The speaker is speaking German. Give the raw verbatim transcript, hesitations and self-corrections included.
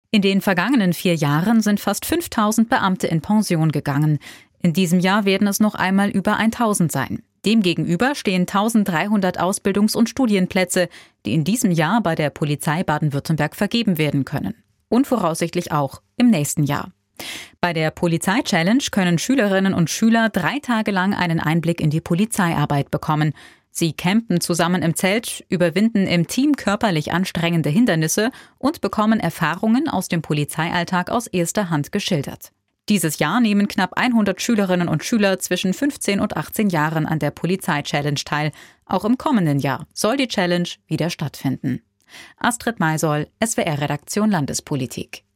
In den vergangenen vier Jahren sind fast fünftausend Beamte in Pension gegangen. In diesem Jahr werden es noch einmal über tausend sein. Demgegenüber stehen eintausenddreihundert Ausbildungs- und Studienplätze, die in diesem Jahr bei der Polizei Baden-Württemberg vergeben werden können. Und voraussichtlich auch im nächsten Jahr. Bei der Polizei-Challenge können Schülerinnen und Schüler drei Tage lang einen Einblick in die Polizeiarbeit bekommen. Sie campen zusammen im Zelt, überwinden im Team körperlich anstrengende Hindernisse und bekommen Erfahrungen aus dem Polizeialltag aus erster Hand geschildert. Dieses Jahr nehmen knapp hundert Schülerinnen und Schüler zwischen fünfzehn und achtzehn Jahren an der Polizei-Challenge teil. Auch im kommenden Jahr soll die Challenge wieder stattfinden. Astrid Maisoll, S W R-Redaktion Landespolitik.